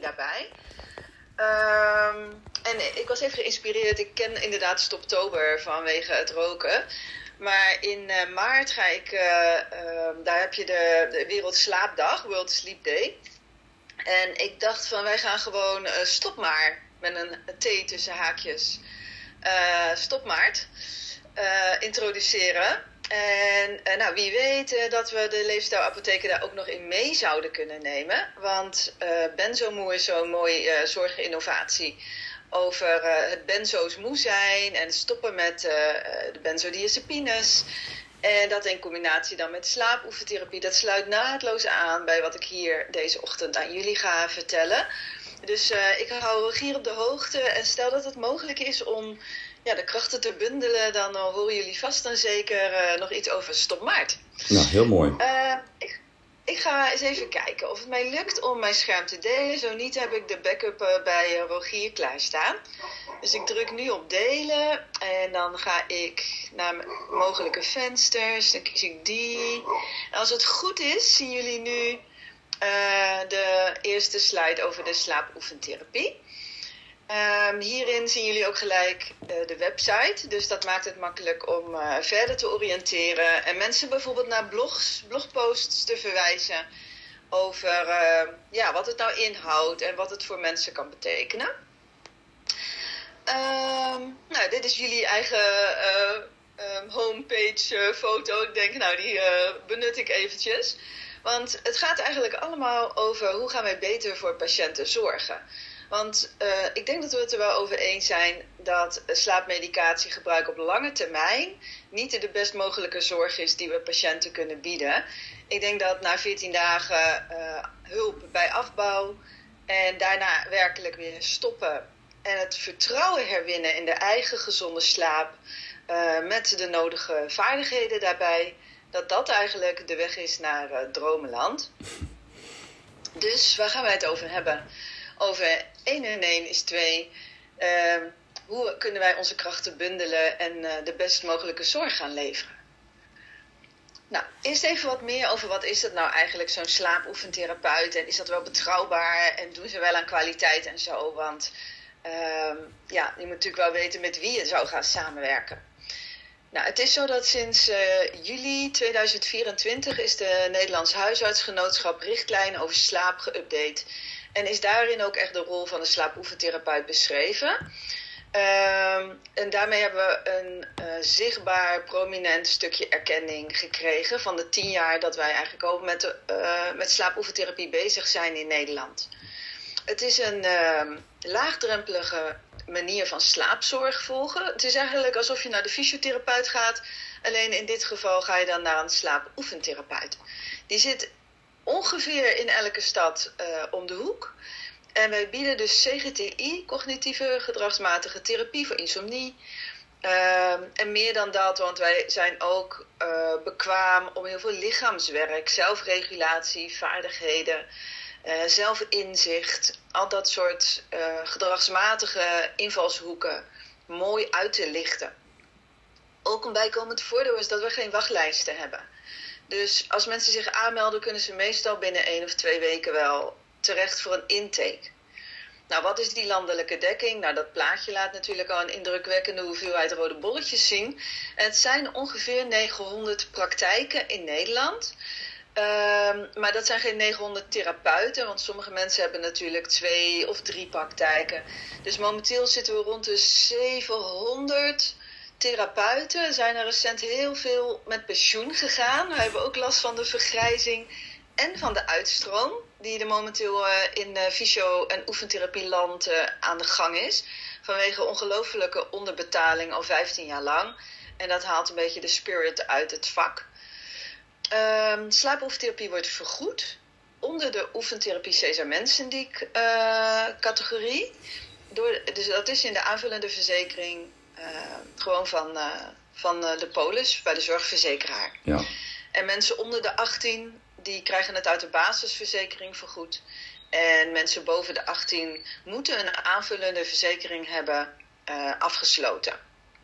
daarbij. En ik was even geïnspireerd. Ik ken inderdaad Stoptober vanwege het roken. Maar in maart ga ik, daar heb je de Wereldslaapdag, World Sleep Day. En ik dacht van wij gaan gewoon stop maar, met een T tussen haakjes, stopmaart introduceren. En nou, wie weet dat we de leefstijlapotheken daar ook nog in mee zouden kunnen nemen. Want Benzomoe is zo'n mooie zorginnovatie over het benzo's moe zijn en stoppen met de benzodiazepines. En dat in combinatie dan met slaapoefentherapie. Dat sluit naadloos aan bij wat ik hier deze ochtend aan jullie ga vertellen. Dus ik hou Rogier op de hoogte. En stel dat het mogelijk is om de krachten te bundelen, dan horen jullie vast en zeker nog iets over Stop Maart. Nou, heel mooi. Ik ga eens even kijken of het mij lukt om mijn scherm te delen. Zo niet heb ik de backup bij Rogier klaarstaan. Dus ik druk nu op delen en dan ga ik naar mogelijke vensters. Dan kies ik die. En als het goed is, zien jullie nu de eerste slide over de slaapoefentherapie. Hierin zien jullie ook gelijk de website. Dus dat maakt het makkelijk om verder te oriënteren. En mensen bijvoorbeeld naar blogposts te verwijzen over wat het nou inhoudt en wat het voor mensen kan betekenen. Nou, dit is jullie eigen homepage foto. Ik denk, die benut ik eventjes. Want het gaat eigenlijk allemaal over hoe gaan wij beter voor patiënten zorgen. Want ik denk dat we het er wel over eens zijn dat slaapmedicatiegebruik op lange termijn niet de best mogelijke zorg is die we patiënten kunnen bieden. Ik denk dat na 14 dagen hulp bij afbouw en daarna werkelijk weer stoppen en het vertrouwen herwinnen in de eigen gezonde slaap met de nodige vaardigheden daarbij, dat eigenlijk de weg is naar dromenland. Dus waar gaan wij het over hebben? Over 1 en 1 is 2. Hoe kunnen wij onze krachten bundelen en de best mogelijke zorg gaan leveren? Nou, eerst even wat meer over wat is dat nou eigenlijk, zo'n slaapoefentherapeut. En is dat wel betrouwbaar en doen ze wel aan kwaliteit en zo? Want je moet natuurlijk wel weten met wie je zou gaan samenwerken. Nou, het is zo dat sinds juli 2024 is de Nederlands Huisartsgenootschap richtlijn over slaap geüpdate. En is daarin ook echt de rol van de slaapoefentherapeut beschreven. En daarmee hebben we een zichtbaar, prominent stukje erkenning gekregen van de 10 jaar dat wij eigenlijk ook met slaapoefentherapie bezig zijn in Nederland. Het is een laagdrempelige manier van slaapzorg volgen. Het is eigenlijk alsof je naar de fysiotherapeut gaat. Alleen in dit geval ga je dan naar een slaapoefentherapeut. Die zit ongeveer in elke stad om de hoek. En wij bieden dus CGTI, cognitieve gedragsmatige therapie voor insomnie. En meer dan dat, want wij zijn ook bekwaam om heel veel lichaamswerk, zelfregulatie, vaardigheden, zelfinzicht, al dat soort gedragsmatige invalshoeken mooi uit te lichten. Ook een bijkomend voordeel is dat we geen wachtlijsten hebben. Dus als mensen zich aanmelden, kunnen ze meestal binnen 1 of 2 weken wel terecht voor een intake. Nou, wat is die landelijke dekking? Nou, dat plaatje laat natuurlijk al een indrukwekkende hoeveelheid rode bolletjes zien. En het zijn ongeveer 900 praktijken in Nederland. Maar dat zijn geen 900 therapeuten, want sommige mensen hebben natuurlijk 2 of 3 praktijken. Dus momenteel zitten we rond de 700 therapeuten. Er zijn er recent heel veel met pensioen gegaan. We hebben ook last van de vergrijzing en van de uitstroom die er momenteel in fysio- en oefentherapieland aan de gang is. Vanwege ongelofelijke onderbetaling al 15 jaar lang. En dat haalt een beetje de spirit uit het vak. Slaapoefentherapie wordt vergoed onder de oefentherapie Cesar Mensendijk categorie. Dus dat is in de aanvullende verzekering gewoon van de polis bij de zorgverzekeraar. Ja. En mensen onder de 18 die krijgen het uit de basisverzekering vergoed. En mensen boven de 18 moeten een aanvullende verzekering hebben afgesloten.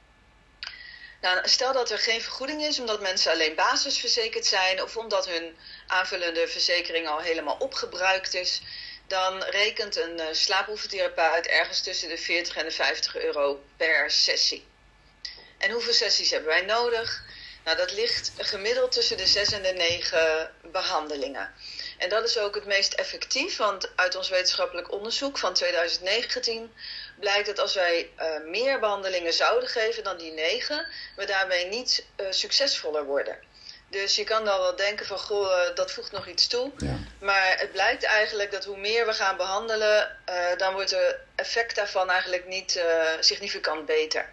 Nou, stel dat er geen vergoeding is omdat mensen alleen basisverzekerd zijn of omdat hun aanvullende verzekering al helemaal opgebruikt is, dan rekent een slaapoefentherapeut ergens tussen de 40 en de 50 euro per sessie. En hoeveel sessies hebben wij nodig? Nou, dat ligt gemiddeld tussen de 6 en de 9 behandelingen. En dat is ook het meest effectief, want uit ons wetenschappelijk onderzoek van 2019 blijkt dat als wij meer behandelingen zouden geven dan die 9, we daarmee niet succesvoller worden. Dus je kan dan wel denken van, goh, dat voegt nog iets toe. Ja. Maar het blijkt eigenlijk dat hoe meer we gaan behandelen, dan wordt het effect daarvan eigenlijk niet significant beter.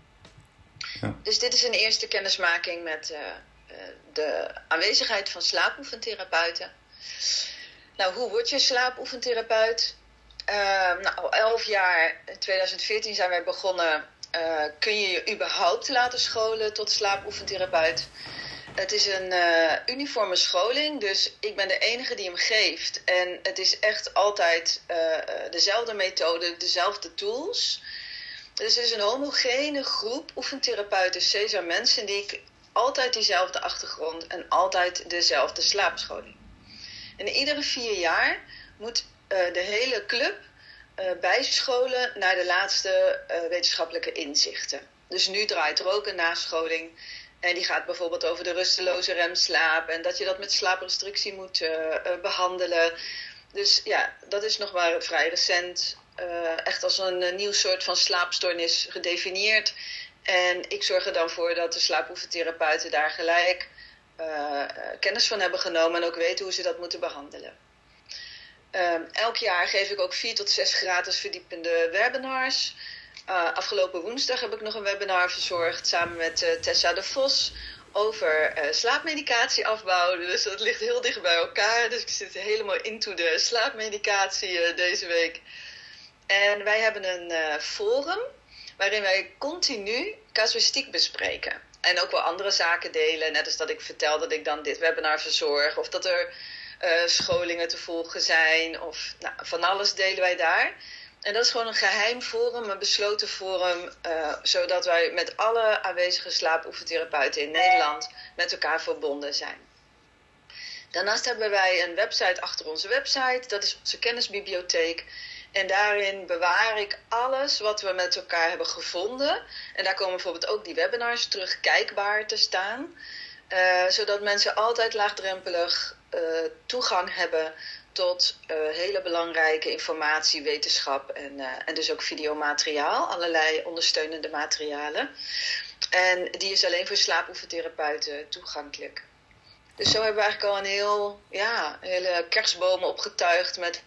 Ja. Dus dit is een eerste kennismaking met de aanwezigheid van slaapoefentherapeuten. Nou, hoe word je slaapoefentherapeut? Al 11 jaar, in 2014 zijn wij begonnen, kun je je überhaupt laten scholen tot slaapoefentherapeut. Het is een uniforme scholing, dus ik ben de enige die hem geeft. En het is echt altijd dezelfde methode, dezelfde tools. Dus het is een homogene groep oefentherapeuten, Cesar mensen, die ik altijd diezelfde achtergrond en altijd dezelfde slaapscholing. En iedere 4 jaar moet de hele club bijscholen naar de laatste wetenschappelijke inzichten. Dus nu draait er ook een nascholing. En die gaat bijvoorbeeld over de rusteloze remslaap en dat je dat met slaaprestrictie moet behandelen. Dus ja, dat is nog maar vrij recent. Echt als een nieuw soort van slaapstoornis gedefinieerd. En ik zorg er dan voor dat de slaapoefentherapeuten daar gelijk kennis van hebben genomen en ook weten hoe ze dat moeten behandelen. Elk jaar geef ik ook 4 tot 6 gratis verdiepende webinars. Afgelopen woensdag heb ik nog een webinar verzorgd samen met Tessa de Vos over slaapmedicatie afbouwen. Dus dat ligt heel dicht bij elkaar. Dus ik zit helemaal into de slaapmedicatie deze week. En wij hebben een forum waarin wij continu casuïstiek bespreken. En ook wel andere zaken delen. Net als dat ik vertel dat ik dan dit webinar verzorg. Of dat er scholingen te volgen zijn. Of van alles delen wij daar. En dat is gewoon een geheim forum, een besloten forum. Zodat wij met alle aanwezige slaapoefentherapeuten in Nederland met elkaar verbonden zijn. Daarnaast hebben wij een website achter onze website. Dat is onze kennisbibliotheek. En daarin bewaar ik alles wat we met elkaar hebben gevonden. En daar komen bijvoorbeeld ook die webinars terug kijkbaar te staan. Zodat mensen altijd laagdrempelig toegang hebben tot hele belangrijke informatie, wetenschap en dus ook videomateriaal. Allerlei ondersteunende materialen. En die is alleen voor slaapoefentherapeuten toegankelijk. Dus zo hebben we eigenlijk al een hele kerstboom opgetuigd met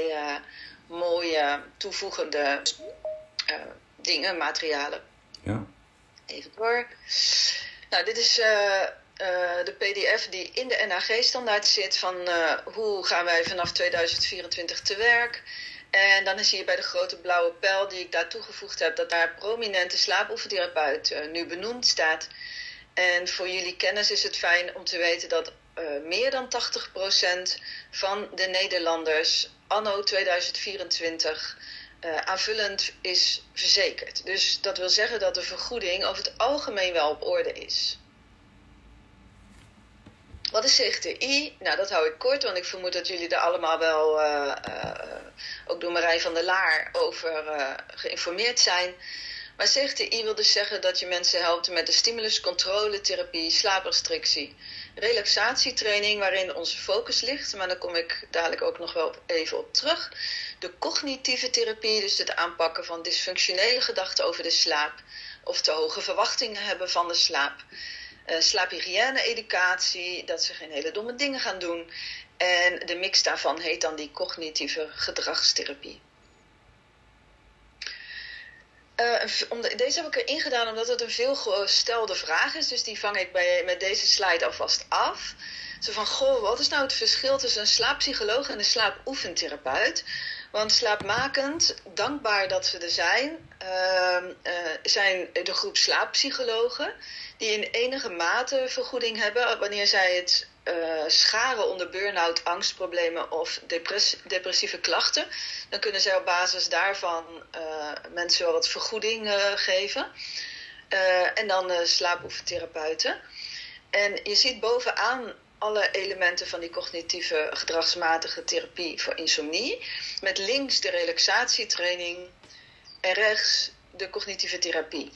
mooie toevoegende dingen, materialen. Ja. Even door. Nou, dit is de PDF die in de NAG-standaard zit van hoe gaan wij vanaf 2024 te werk. En dan zie je bij de grote blauwe pijl die ik daar toegevoegd heb, dat daar prominente slaapoefentherapeut nu benoemd staat. En voor jullie kennis is het fijn om te weten dat meer dan 80% van de Nederlanders anno 2024 aanvullend is verzekerd. Dus dat wil zeggen dat de vergoeding over het algemeen wel op orde is. Wat is CGTI? Nou, dat hou ik kort, want ik vermoed dat jullie er allemaal wel, ook door Marijn van der Laar, over geïnformeerd zijn. Maar CGTI wil dus zeggen dat je mensen helpt met de stimuluscontroletherapie, slaaprestrictie, relaxatietraining, waarin onze focus ligt. Maar daar kom ik dadelijk ook nog wel even op terug. De cognitieve therapie, dus het aanpakken van dysfunctionele gedachten over de slaap of te hoge verwachtingen hebben van de slaap. Slaaphygiëne-educatie, dat ze geen hele domme dingen gaan doen. En de mix daarvan heet dan die cognitieve gedragstherapie. Deze heb ik erin gedaan omdat het een veelgestelde vraag is. Dus die vang ik met deze slide alvast af. Zo van, wat is nou het verschil tussen een slaappsycholoog en een slaapoefentherapeut? Want slaapmakend, dankbaar dat ze er zijn de groep slaappsychologen die in enige mate vergoeding hebben wanneer zij het scharen onder burn-out, angstproblemen of depressieve klachten. Dan kunnen zij op basis daarvan mensen wel wat vergoeding geven. En dan slaapoefentherapeuten. En je ziet bovenaan alle elementen van die cognitieve gedragsmatige therapie voor insomnie. Met links de relaxatietraining en rechts de cognitieve therapie.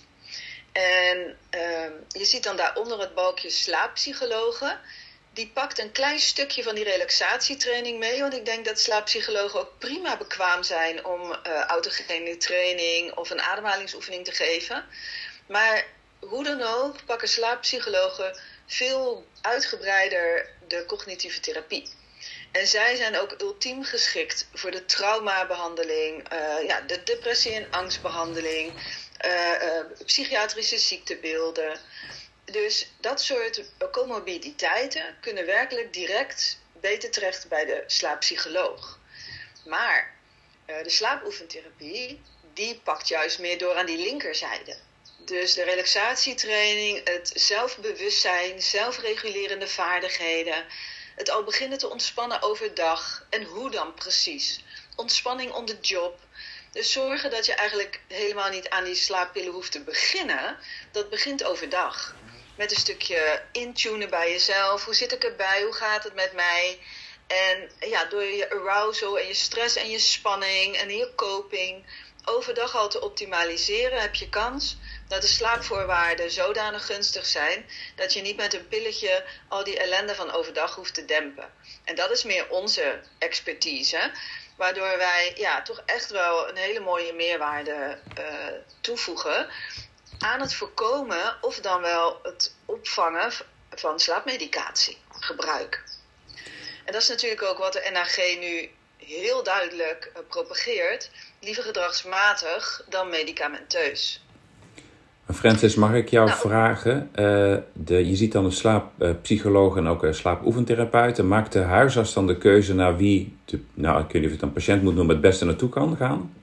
En je ziet dan daaronder het balkje slaappsychologen. Die pakt een klein stukje van die relaxatietraining mee. Want ik denk dat slaappsychologen ook prima bekwaam zijn om autogene training of een ademhalingsoefening te geven. Maar hoe dan ook pakken slaappsychologen veel uitgebreider de cognitieve therapie. En zij zijn ook ultiem geschikt voor de traumabehandeling, de depressie- en angstbehandeling, psychiatrische ziektebeelden. Dus dat soort comorbiditeiten kunnen werkelijk direct beter terecht bij de slaappsycholoog. Maar de slaapoefentherapie, die pakt juist meer door aan die linkerzijde. Dus de relaxatietraining, het zelfbewustzijn, zelfregulerende vaardigheden, het al beginnen te ontspannen overdag en hoe dan precies. Ontspanning on the job. Dus zorgen dat je eigenlijk helemaal niet aan die slaappillen hoeft te beginnen. Dat begint overdag. Met een stukje intunen bij jezelf. Hoe zit ik erbij? Hoe gaat het met mij? En ja, door je arousal en je stress en je spanning en je coping overdag al te optimaliseren, heb je kans dat de slaapvoorwaarden zodanig gunstig zijn dat je niet met een pilletje al die ellende van overdag hoeft te dempen. En dat is meer onze expertise, waardoor wij toch echt wel een hele mooie meerwaarde toevoegen aan het voorkomen of dan wel het opvangen van slaapmedicatiegebruik. En dat is natuurlijk ook wat de NAG nu heel duidelijk propageert. Liever gedragsmatig dan medicamenteus. Francis, mag ik jou vragen? Je ziet dan een slaappsycholoog en ook een slaapoefentherapeut. Maakt de huisarts dan de keuze naar wie, ik weet niet of het een patiënt moet noemen, het beste naartoe kan gaan?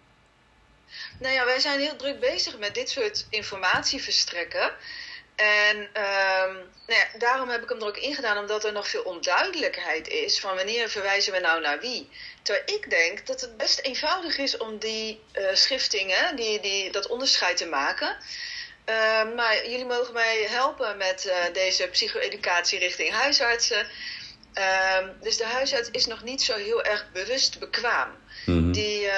Nou ja, wij zijn heel druk bezig met dit soort informatie verstrekken. En daarom heb ik hem er ook ingedaan, omdat er nog veel onduidelijkheid is van wanneer verwijzen we nou naar wie. Terwijl ik denk dat het best eenvoudig is om die schiftingen, dat onderscheid te maken. Maar jullie mogen mij helpen met deze psycho-educatie richting huisartsen. Dus de huisarts is nog niet zo heel erg bewust bekwaam. Mm-hmm. Die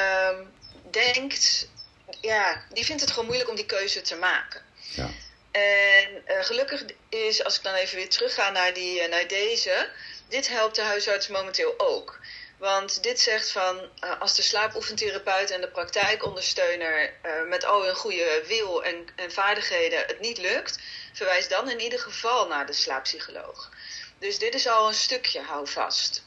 denkt, die vindt het gewoon moeilijk om die keuze te maken. Ja. En gelukkig is, als ik dan even weer terugga naar deze, dit helpt de huisarts momenteel ook. Want dit zegt van, als de slaapoefentherapeut en de praktijkondersteuner met al hun goede wil en vaardigheden het niet lukt, verwijs dan in ieder geval naar de slaappsycholoog. Dus dit is al een stukje houvast.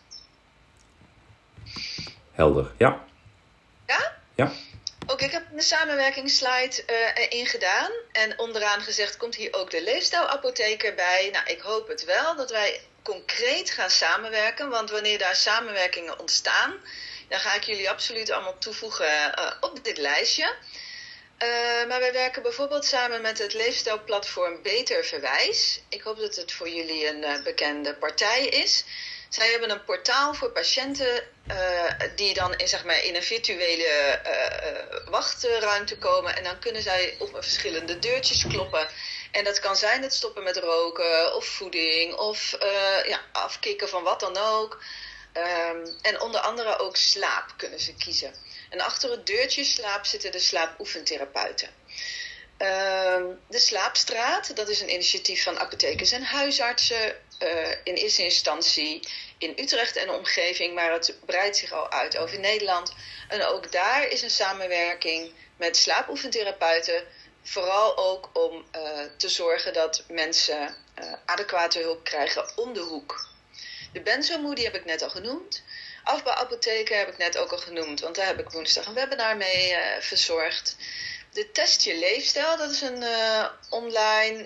Helder, ja. Ja? Ja. Ook ik heb de samenwerkingsslide erin gedaan. En onderaan gezegd komt hier ook de leefstijlapotheker bij. Nou, ik hoop het wel dat wij concreet gaan samenwerken. Want wanneer daar samenwerkingen ontstaan, dan ga ik jullie absoluut allemaal toevoegen op dit lijstje. Maar wij werken bijvoorbeeld samen met het leefstijlplatform Beter Verwijs. Ik hoop dat het voor jullie een bekende partij is. Zij hebben een portaal voor patiënten die dan in een virtuele wachtruimte komen. En dan kunnen zij op verschillende deurtjes kloppen. En dat kan zijn het stoppen met roken of voeding of afkicken van wat dan ook. En onder andere ook slaap kunnen ze kiezen. En achter het deurtje slaap zitten de slaapoefentherapeuten. De Slaapstraat, dat is een initiatief van apothekers en huisartsen. In eerste instantie in Utrecht en de omgeving, maar het breidt zich al uit over Nederland. En ook daar is een samenwerking met slaapoefentherapeuten. Vooral ook om te zorgen dat mensen adequate hulp krijgen om de hoek. De Benzomoe, die heb ik net al genoemd. Afbouwapotheken heb ik net ook al genoemd, want daar heb ik woensdag een webinar mee verzorgd. De Test Je Leefstijl, dat is een online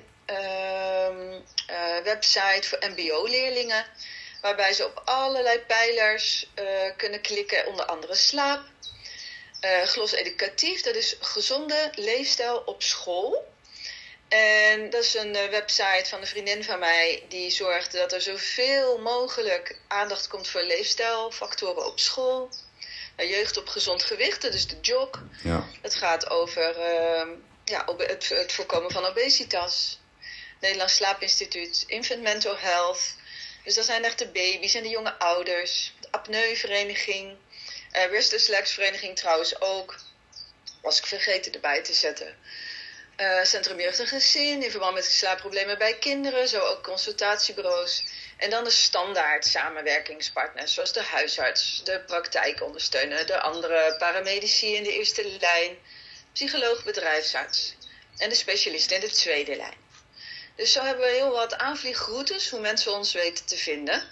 website voor mbo-leerlingen. Waarbij ze op allerlei pijlers kunnen klikken, onder andere slaap. Glos Educatief, dat is gezonde leefstijl op school. En dat is een website van een vriendin van mij die zorgt dat er zoveel mogelijk aandacht komt voor leefstijlfactoren op school. Jeugd op gezond gewicht, dat is de JOG. Ja. Het gaat over het voorkomen van obesitas. Nederlands Slaapinstituut, Infant Mental Health. Dus dat zijn echt de baby's en de jonge ouders. De apneuvereniging. Weerstandsvereniging trouwens ook. Was ik vergeten erbij te zetten. Centrum Jeugd en Gezin in verband met slaapproblemen bij kinderen. Zo ook consultatiebureaus. En dan de standaard samenwerkingspartners. Zoals de huisarts, de praktijkondersteuner, de andere paramedici in de eerste lijn. Psycholoog, bedrijfsarts. En de specialist in de tweede lijn. Dus zo hebben we heel wat aanvliegroutes hoe mensen ons weten te vinden.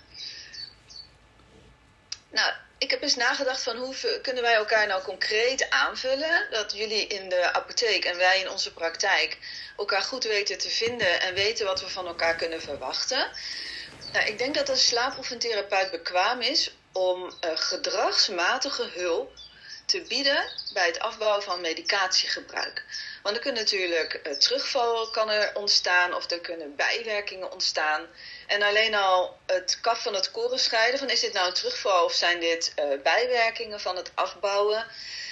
Nou, ik heb eens nagedacht van hoe kunnen wij elkaar nou concreet aanvullen. Dat jullie in de apotheek en wij in onze praktijk elkaar goed weten te vinden en weten wat we van elkaar kunnen verwachten. Nou, ik denk dat een slaapoefentherapeut bekwaam is om gedragsmatige hulp te bieden bij het afbouwen van medicatiegebruik. Want er kunnen natuurlijk terugval kan er ontstaan of er kunnen bijwerkingen ontstaan. En alleen al het kaf van het koren scheiden van is dit nou een terugval of zijn dit bijwerkingen van het afbouwen.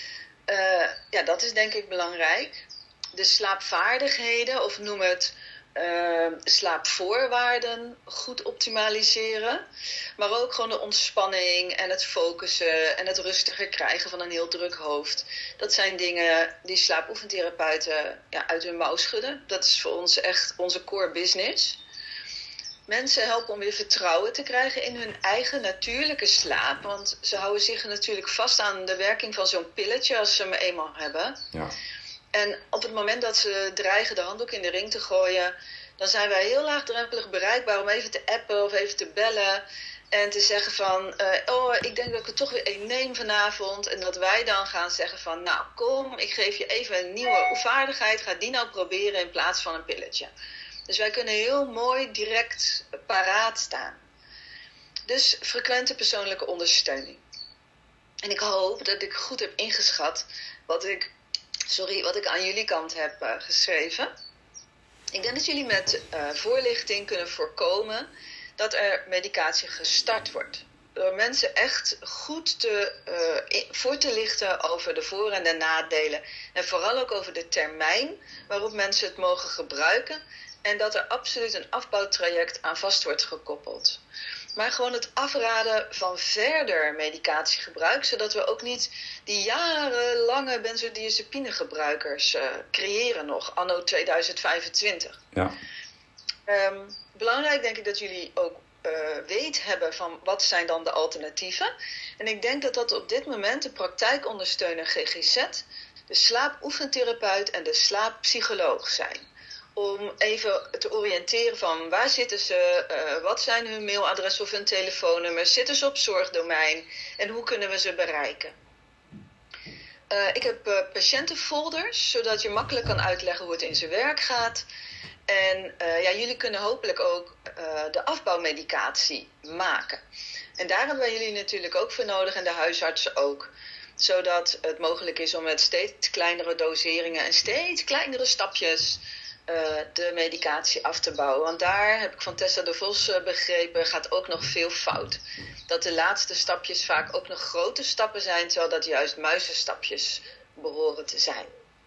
Ja, dat is denk ik belangrijk. De slaapvaardigheden of noem het slaapvoorwaarden goed optimaliseren. Maar ook gewoon de ontspanning en het focussen en het rustiger krijgen van een heel druk hoofd. Dat zijn dingen die slaapoefentherapeuten uit hun mouw schudden. Dat is voor ons echt onze core business. Mensen helpen om weer vertrouwen te krijgen in hun eigen natuurlijke slaap. Want ze houden zich natuurlijk vast aan de werking van zo'n pilletje als ze hem eenmaal hebben. Ja. En op het moment dat ze dreigen de handdoek in de ring te gooien, dan zijn wij heel laagdrempelig bereikbaar om even te appen of even te bellen. En te zeggen van, ik denk dat ik het toch weer een neem vanavond. En dat wij dan gaan zeggen van, nou kom, ik geef je even een nieuwe vaardigheid. Ga die nou proberen in plaats van een pilletje. Dus wij kunnen heel mooi direct paraat staan. Dus frequente persoonlijke ondersteuning. En ik hoop dat ik goed heb ingeschat wat ik aan jullie kant heb geschreven. Ik denk dat jullie met voorlichting kunnen voorkomen dat er medicatie gestart wordt. Door mensen echt goed voor te lichten over de voor- en de nadelen. En vooral ook over de termijn waarop mensen het mogen gebruiken. En dat er absoluut een afbouwtraject aan vast wordt gekoppeld. Maar gewoon het afraden van verder medicatiegebruik. Zodat we ook niet die jarenlange benzodiazepinegebruikers creëren nog. Anno 2025. Ja. Belangrijk denk ik dat jullie ook weet hebben van wat zijn dan de alternatieven. En ik denk dat dat op dit moment de praktijkondersteuner GGZ, de slaapoefentherapeut en de slaappsycholoog zijn. Om even te oriënteren van waar zitten ze, wat zijn hun mailadressen of hun telefoonnummers, zitten ze op zorgdomein en hoe kunnen we ze bereiken. Ik heb patiëntenfolders, zodat je makkelijk kan uitleggen hoe het in zijn werk gaat. En jullie kunnen hopelijk ook de afbouwmedicatie maken. En daar hebben wij jullie natuurlijk ook voor nodig en de huisartsen ook. Zodat het mogelijk is om met steeds kleinere doseringen en steeds kleinere stapjes de medicatie af te bouwen. Want daar heb ik van Tessa de Vos begrepen, gaat ook nog veel fout. Dat de laatste stapjes vaak ook nog grote stappen zijn, terwijl dat juist muizenstapjes behoren te zijn.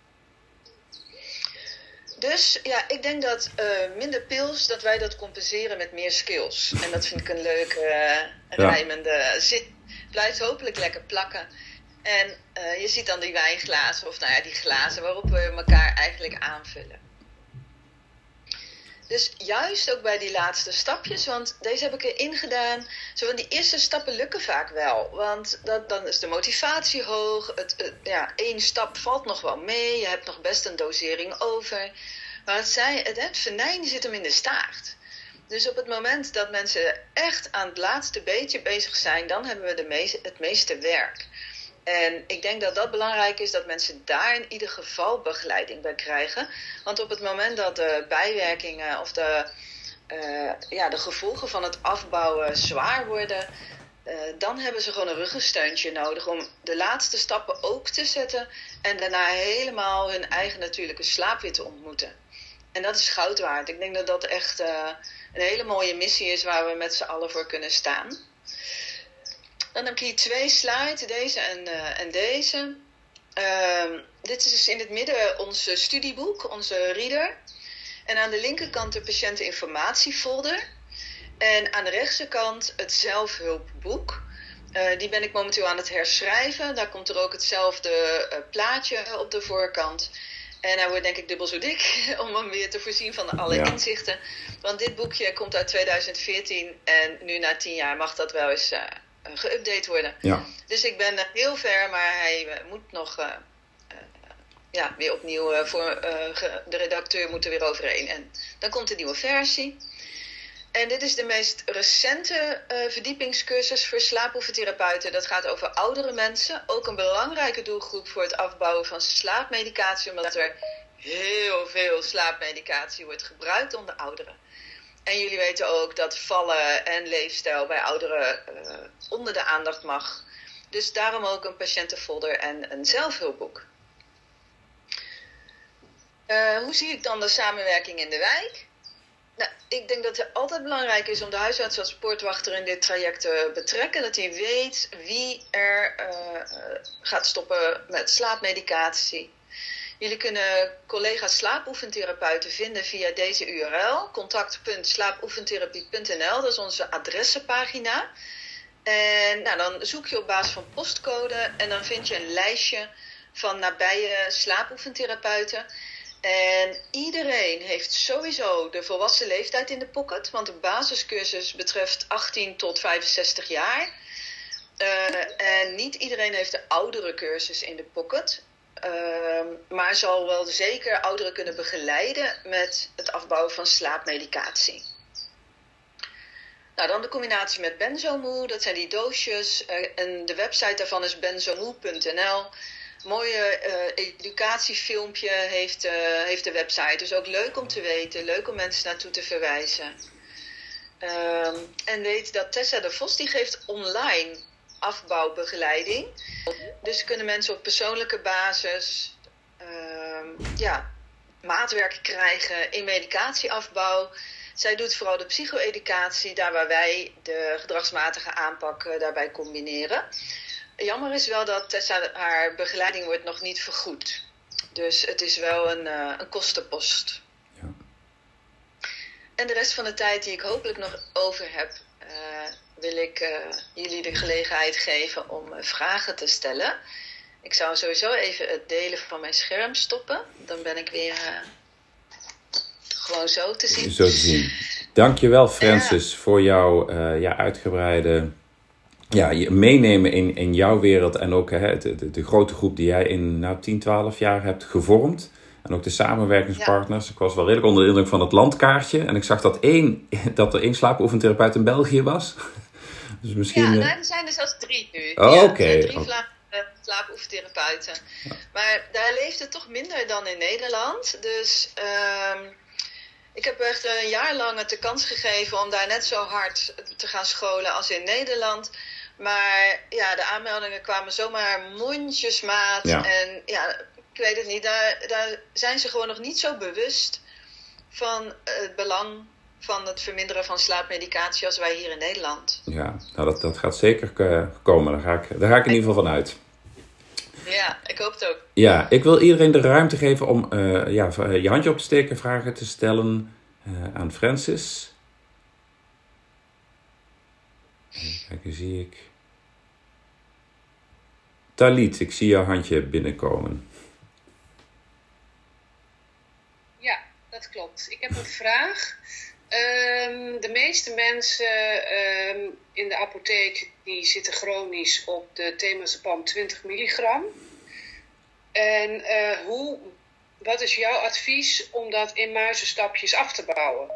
Dus ja, ik denk dat minder pils, dat wij dat compenseren met meer skills. En dat vind ik een leuke rijmende zin. Blijft hopelijk lekker plakken. En je ziet dan die wijnglazen, of die glazen waarop we elkaar eigenlijk aanvullen. Dus juist ook bij die laatste stapjes, want deze heb ik erin gedaan. Zo van die eerste stappen lukken vaak wel. Want dan is de motivatie hoog. Één stap valt nog wel mee. Je hebt nog best een dosering over. Maar het venijn zit hem in de staart. Dus op het moment dat mensen echt aan het laatste beetje bezig zijn, dan hebben we het meeste werk. En ik denk dat dat belangrijk is, dat mensen daar in ieder geval begeleiding bij krijgen. Want op het moment dat de bijwerkingen of de gevolgen van het afbouwen zwaar worden, dan hebben ze gewoon een ruggensteuntje nodig om de laatste stappen ook te zetten en daarna helemaal hun eigen natuurlijke slaap weer te ontmoeten. En dat is goud waard. Ik denk dat dat echt een hele mooie missie is waar we met z'n allen voor kunnen staan. Dan heb ik hier 2 slides, deze en deze. Dit is dus in het midden ons studieboek, onze reader. En aan de linkerkant de patiënteninformatiefolder. En aan de rechtse kant het zelfhulpboek. Die ben ik momenteel aan het herschrijven. Daar komt er ook hetzelfde plaatje op de voorkant. En hij wordt denk ik dubbel zo dik om hem weer te voorzien van alle inzichten. Want dit boekje komt uit 2014 en nu na 10 jaar mag dat wel eens geüpdate worden. Ja. Dus ik ben heel ver, maar hij moet nog weer opnieuw de redacteur moet er weer overheen. En dan komt een nieuwe versie. En dit is de meest recente verdiepingscursus voor slaapoefentherapeuten. Dat gaat over oudere mensen. Ook een belangrijke doelgroep voor het afbouwen van slaapmedicatie. Omdat er heel veel slaapmedicatie wordt gebruikt onder ouderen. En jullie weten ook dat vallen en leefstijl bij ouderen onder de aandacht mag. Dus daarom ook een patiëntenfolder en een zelfhulpboek. Hoe zie ik dan de samenwerking in de wijk? Nou, ik denk dat het altijd belangrijk is om de huisarts als poortwachter in dit traject te betrekken. Dat hij weet wie er gaat stoppen met slaapmedicatie. Jullie kunnen collega's slaapoefentherapeuten vinden via deze URL. contact.slaapoefentherapie.nl, dat is onze adressenpagina. En dan zoek je op basis van postcode en dan vind je een lijstje van nabije slaapoefentherapeuten. En iedereen heeft sowieso de volwassen leeftijd in de pocket, want de basiscursus betreft 18 tot 65 jaar. En niet iedereen heeft de oudere cursus in de pocket, maar zal wel zeker ouderen kunnen begeleiden met het afbouwen van slaapmedicatie. Nou, dan de combinatie met Benzomoe, dat zijn die doosjes. En de website daarvan is benzomoe.nl. Mooie educatiefilmpje heeft de website. Dus ook leuk om te weten, leuk om mensen naartoe te verwijzen. En weet dat Tessa de Vos die geeft online afbouwbegeleiding. Dus kunnen mensen op persoonlijke basis maatwerk krijgen in medicatieafbouw. Zij doet vooral de psycho-educatie, daar waar wij de gedragsmatige aanpak daarbij combineren. Jammer is wel dat Tessa, haar begeleiding wordt nog niet vergoed. Dus het is wel een kostenpost. Ja. En de rest van de tijd die ik hopelijk nog over heb, wil ik jullie de gelegenheid geven om vragen te stellen. Ik zou sowieso even het delen van mijn scherm stoppen. Dan ben ik weer gewoon zo te zien. Zo te zien. Dankjewel Francis voor jouw uitgebreide je meenemen in jouw wereld. En ook de grote groep die jij in 10, 12 jaar hebt gevormd. En ook de samenwerkingspartners. Ik was wel redelijk onder de indruk van het landkaartje. En ik zag dat er één slaapoefentherapeut in België was. Dus misschien, er zijn er zelfs 3 nu. Oké. 3 slaapoefentherapeuten. Ja. Maar daar leeft het toch minder dan in Nederland. Dus ik heb echt een jaar lang de kans gegeven om daar net zo hard te gaan scholen als in Nederland. Maar de aanmeldingen kwamen zomaar mondjesmaat. Ja. En ik weet het niet. Daar zijn ze gewoon nog niet zo bewust van het belang van het verminderen van slaapmedicatie als wij hier in Nederland. Ja, nou dat gaat zeker komen. Daar ga ik in ieder geval van uit. Ja, ik hoop het ook. Ja, ik wil iedereen de ruimte geven om je handje op te steken, vragen te stellen aan Francis. Kijk, hier zie ik. Talit, ik zie jouw handje binnenkomen. Ja, dat klopt. Ik heb een vraag. De meeste mensen in de apotheek die zitten chronisch op de temazepam 20 milligram. En wat is jouw advies om dat in muizenstapjes af te bouwen?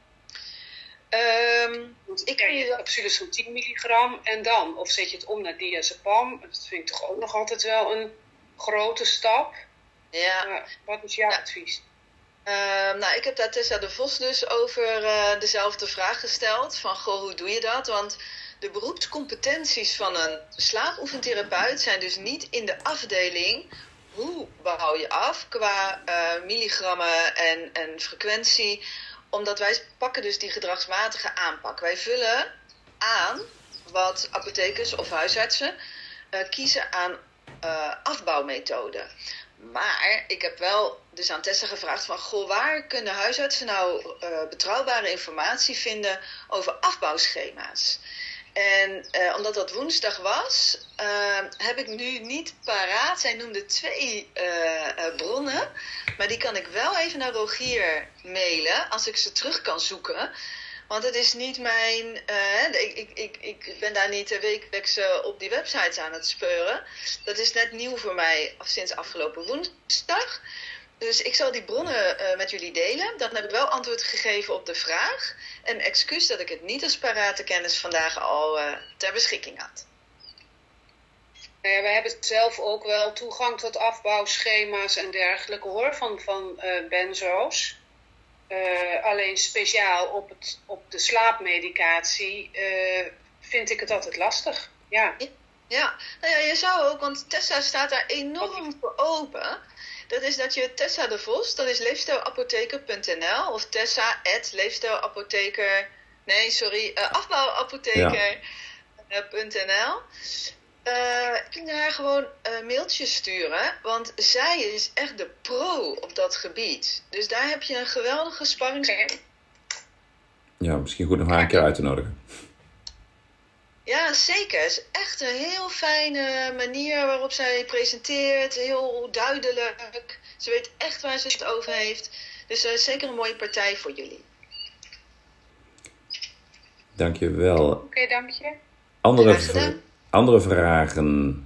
Ik kan je capsules van 10 milligram en dan? Of zet je het om naar diazepam? Dat vind ik toch ook nog altijd wel een grote stap. Ja. Maar wat is jouw advies? Ik heb daar Tessa de Vos dus over dezelfde vraag gesteld. Van, hoe doe je dat? Want de beroepscompetenties van een slaapoefentherapeut zijn dus niet in de afdeling. Hoe bouw je af qua milligrammen en frequentie? Omdat wij pakken dus die gedragsmatige aanpak. Wij vullen aan wat apothekers of huisartsen kiezen aan afbouwmethoden. Maar ik heb wel dus aan Tessa gevraagd van... Goh, waar kunnen huisartsen nou betrouwbare informatie vinden over afbouwschema's? En omdat dat woensdag was, heb ik nu niet paraat. Zij noemde 2 bronnen. Maar die kan ik wel even naar Rogier mailen als ik ze terug kan zoeken. Want het is niet mijn... ik ben daar niet wekelijks op die websites aan het speuren. Dat is net nieuw voor mij sinds afgelopen woensdag. Dus ik zal die bronnen met jullie delen. Dan heb ik wel antwoord gegeven op de vraag. En excuus dat ik het niet als parate kennis vandaag al ter beschikking had. Nou ja, wij hebben zelf ook wel toegang tot afbouwschema's en dergelijke hoor, van benzo's. Alleen speciaal op de slaapmedicatie vind ik het altijd lastig. Ja. Ja, nou ja, je zou ook, want Tessa staat daar enorm voor open. Dat is dat je Tessa de Vos, dat is leefstijlapotheker.nl of Tessa@leefstijlapotheker, afbouwapotheker.nl. Kun je haar gewoon mailtjes sturen, want zij is echt de pro op dat gebied. Dus daar heb je een geweldige sparringspartner. Ja, misschien goed nog haar een keer uit te nodigen. Ja, zeker. Het is echt een heel fijne manier waarop zij presenteert. Heel duidelijk. Ze weet echt waar ze het over heeft. Dus zeker een mooie partij voor jullie. Dank je wel. Oké, dank je. Andere vragen?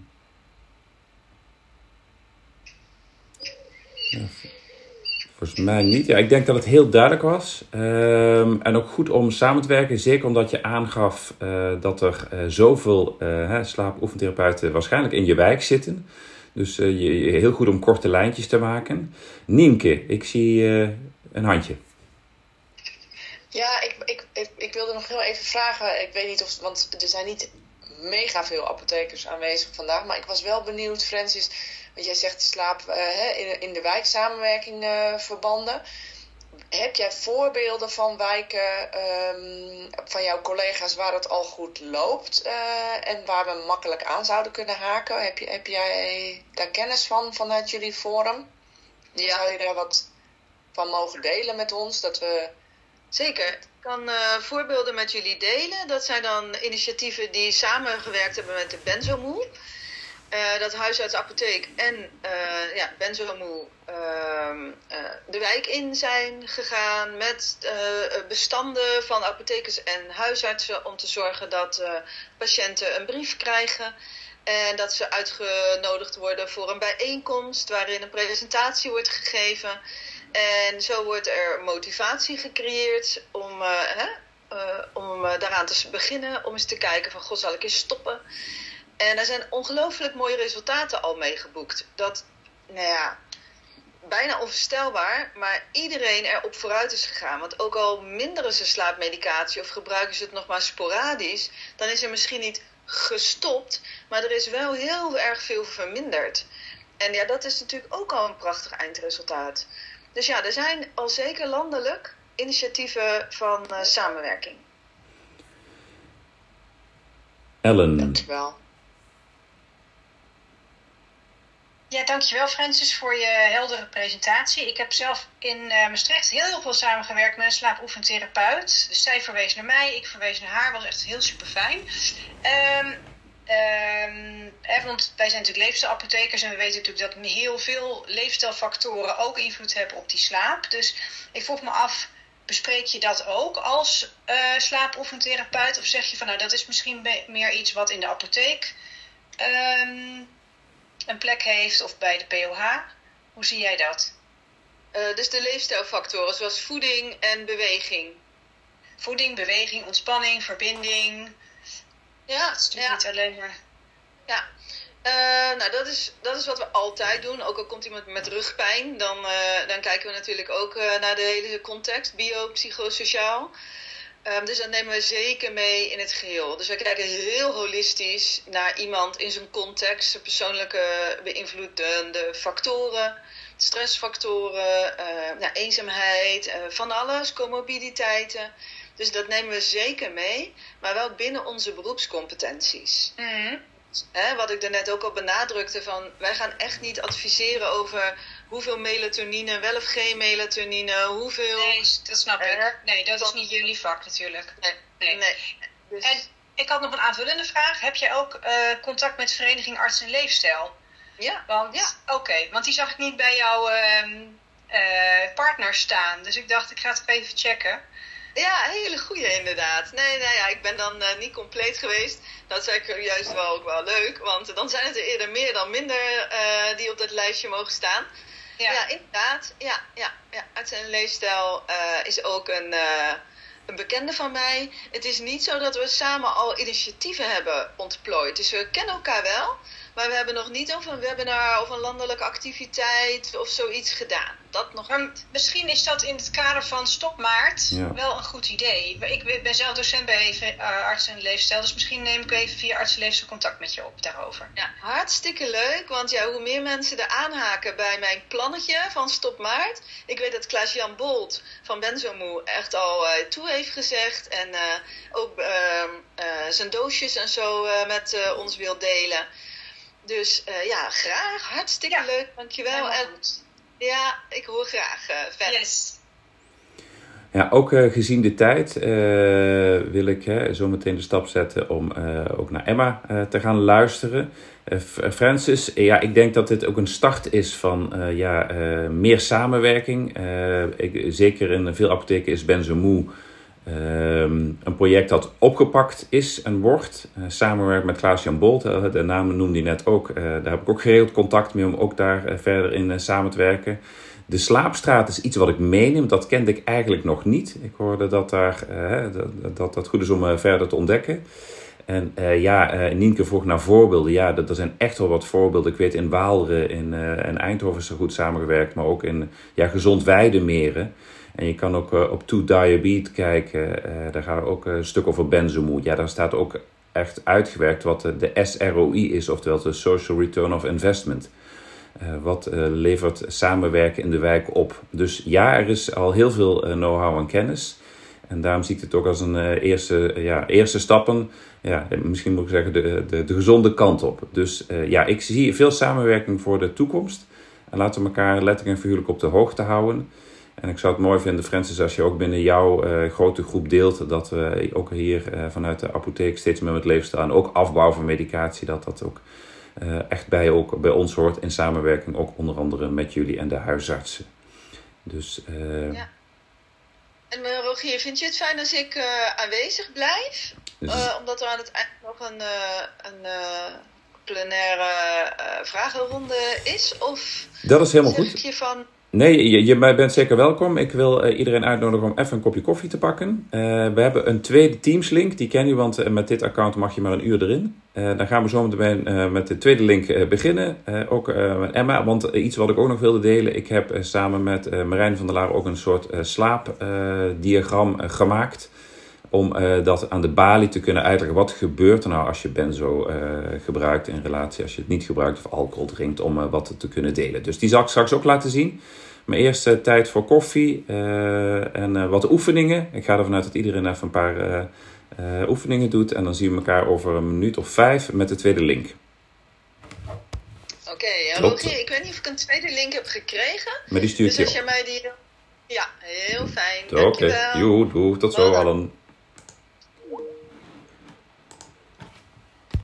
Ja, volgens mij niet. Ja, ik denk dat het heel duidelijk was. En ook goed om samen te werken. Zeker omdat je aangaf dat er zoveel slaapoefentherapeuten waarschijnlijk in je wijk zitten. Dus heel goed om korte lijntjes te maken. Nienke, ik zie een handje. Ja, ik wilde nog heel even vragen. Ik weet niet of... Want er zijn niet mega veel apothekers aanwezig vandaag. Maar ik was wel benieuwd, Francis... Want jij zegt slaap in de wijk samenwerking verbanden. Heb jij voorbeelden van wijken van jouw collega's waar het al goed loopt en waar we makkelijk aan zouden kunnen haken? Heb jij daar kennis van vanuit jullie forum? Ja. Zou je daar wat van mogen delen met ons? Dat we... Zeker. Ik kan voorbeelden met jullie delen. Dat zijn dan initiatieven die samengewerkt hebben met de Benzomoe. Dat huisartsapotheek en Benzomoe de wijk in zijn gegaan met bestanden van apothekers en huisartsen om te zorgen dat patiënten een brief krijgen en dat ze uitgenodigd worden voor een bijeenkomst waarin een presentatie wordt gegeven. En zo wordt er motivatie gecreëerd om daaraan te beginnen, om eens te kijken van, goh, zal ik eens stoppen? En er zijn ongelooflijk mooie resultaten al mee geboekt. Dat, bijna onvoorstelbaar, maar iedereen erop vooruit is gegaan. Want ook al minderen ze slaapmedicatie of gebruiken ze het nog maar sporadisch, dan is er misschien niet gestopt, maar er is wel heel erg veel verminderd. En ja, dat is natuurlijk ook al een prachtig eindresultaat. Dus ja, er zijn al zeker landelijk initiatieven van samenwerking. Ellen. Dankjewel. Ja, dankjewel Francis voor je heldere presentatie. Ik heb zelf in Maastricht heel veel samengewerkt met een slaapoefentherapeut. Dus zij verwees naar mij, ik verwees naar haar. Was echt heel super fijn. Want wij zijn natuurlijk leefstijlapothekers en we weten natuurlijk dat heel veel leefstijlfactoren ook invloed hebben op die slaap. Dus ik vroeg me af, bespreek je dat ook als slaapoefentherapeut? Of zeg je van, nou, dat is misschien meer iets wat in de apotheek een plek heeft of bij de POH? Hoe zie jij dat? Dus de leefstijlfactoren zoals voeding en beweging. Voeding, beweging, ontspanning, verbinding. Ja, dat is natuurlijk niet alleen maar... Ja, dat is wat we altijd doen. Ook al komt iemand met rugpijn, dan kijken we natuurlijk ook naar de hele context, biopsychosociaal. Dus dat nemen we zeker mee in het geheel. Dus wij kijken heel holistisch naar iemand in zijn context, persoonlijke beïnvloedende factoren, stressfactoren, eenzaamheid, van alles, comorbiditeiten. Dus dat nemen we zeker mee, maar wel binnen onze beroepscompetenties. Mm-hmm. wat ik daarnet ook al benadrukte, van wij gaan echt niet adviseren over hoeveel melatonine, wel of geen melatonine, hoeveel... Nee, dat snap ik. Nee, dat is niet jullie vak natuurlijk. Nee. Dus... En ik had nog een aanvullende vraag. Heb jij ook contact met de Vereniging Arts en Leefstijl? Ja. Oké, want die zag ik niet bij jouw partner staan. Dus ik dacht, ik ga het even checken. Ja, hele goeie inderdaad. Nee, ik ben dan niet compleet geweest. Dat is eigenlijk juist wel ook wel leuk. Want dan zijn het er eerder meer dan minder die op dat lijstje mogen staan. Ja, inderdaad. Ja. Arts en Leefstijl is ook een bekende van mij. Het is niet zo dat we samen al initiatieven hebben ontplooid. Dus we kennen elkaar wel. Maar we hebben nog niet over een webinar of een landelijke activiteit of zoiets gedaan. Dat nog niet. Misschien is dat in het kader van Stop Maart wel een goed idee. Ik ben zelf docent bij Arts en Leefstijl. Dus misschien neem ik even via Arts en Leefstijl contact met je op daarover. Ja, hartstikke leuk. Want hoe meer mensen er aanhaken bij mijn plannetje van Stop Maart. Ik weet dat Klaas-Jan Bolt van Benzomoe echt al toe heeft gezegd. En ook zijn doosjes en zo met ons wil delen. Dus graag. Hartstikke leuk. Dankjewel. Ja, ik hoor graag verder. Yes. Ja, ook gezien de tijd wil ik zo meteen de stap zetten om ook naar Emma te gaan luisteren. Francis, ik denk dat dit ook een start is van meer samenwerking. Zeker in veel apotheken is Benzomoe een project dat opgepakt is en wordt. Samenwerkt met Klaas-Jan Bolt, de naam noemde hij net ook. Daar heb ik ook geregeld contact mee om ook daar verder in samen te werken. De slaapstraat is iets wat ik meeneem. Dat kende ik eigenlijk nog niet. Ik hoorde dat dat goed is om verder te ontdekken. En Nienke vroeg naar voorbeelden. Ja, er zijn echt wel wat voorbeelden. Ik weet in Waalre en Eindhoven is er goed samengewerkt. Maar ook in Gezond Weidemeren. En je kan ook op To Diabetes kijken. Daar gaat ook een stuk over Benzomoe. Ja, daar staat ook echt uitgewerkt wat de SROI is. Oftewel de Social Return of Investment. Wat levert samenwerken in de wijk op. Dus er is al heel veel know-how en kennis. En daarom zie ik het ook als een eerste stappen. Ja, misschien moet ik zeggen de gezonde kant op. Dus ik zie veel samenwerking voor de toekomst. En laten we elkaar letterlijk en figuurlijk op de hoogte houden. En ik zou het mooi vinden, Francis, als je ook binnen jouw grote groep deelt. Dat we ook hier vanuit de apotheek steeds meer met leefstijl en ook afbouw van medicatie. Dat ook echt bij ons hoort in samenwerking. Ook onder andere met jullie en de huisartsen. Dus... Ja. En Rogier, vind je het fijn als ik aanwezig blijf? Omdat er aan het eind nog een plenaire vragenronde is? Of dat is helemaal goed. Nee, je bent zeker welkom. Ik wil iedereen uitnodigen om even een kopje koffie te pakken. We hebben een tweede Teams link. Die ken je, want met dit account mag je maar een uur erin. Dan gaan we zo meteen met de tweede link beginnen. Ook met Emma, want iets wat ik ook nog wilde delen. Ik heb samen met Marijn van der Laar ook een soort slaapdiagram gemaakt. Om dat aan de balie te kunnen uitleggen. Wat gebeurt er nou als je benzo gebruikt in relatie als je het niet gebruikt of alcohol drinkt. Om wat te kunnen delen. Dus die zal ik straks ook laten zien. Maar eerst tijd voor koffie en wat oefeningen. Ik ga ervan uit dat iedereen even een paar oefeningen doet. En dan zien we elkaar over een minuut of 5 met de tweede link. Oké, Rogier, ik weet niet of ik een tweede link heb gekregen. Maar die stuurt dus als jij mij die... Ja, heel fijn. Oké, doei, tot zo allen.